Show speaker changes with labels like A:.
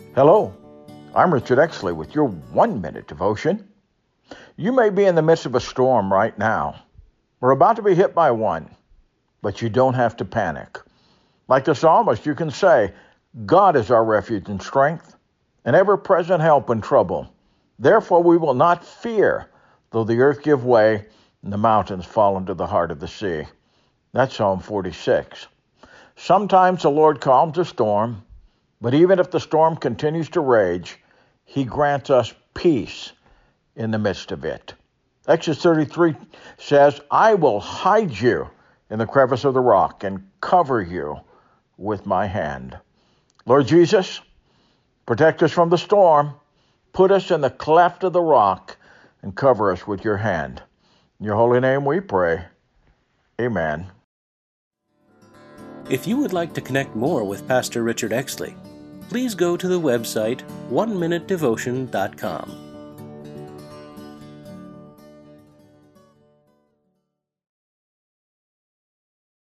A: Hello, I'm Richard Exley with your 1-minute devotion. You may be in the midst of a storm right now. We're about to be hit by one, but you don't have to panic. Like the psalmist, you can say, God is our refuge and strength, an ever-present help in trouble. Therefore we will not fear, though the earth give way and the mountains fall into the heart of the sea. That's Psalm 46. Sometimes the Lord calms a storm, but even if the storm continues to rage, he grants us peace in the midst of it. Exodus 33 says, I will hide you in the crevice of the rock and cover you with my hand. Lord Jesus, protect us from the storm. Put us in the cleft of the rock and cover us with your hand. In your holy name we pray. Amen.
B: If you would like to connect more with Pastor Richard Exley, please go to the website oneminutedevotion.com.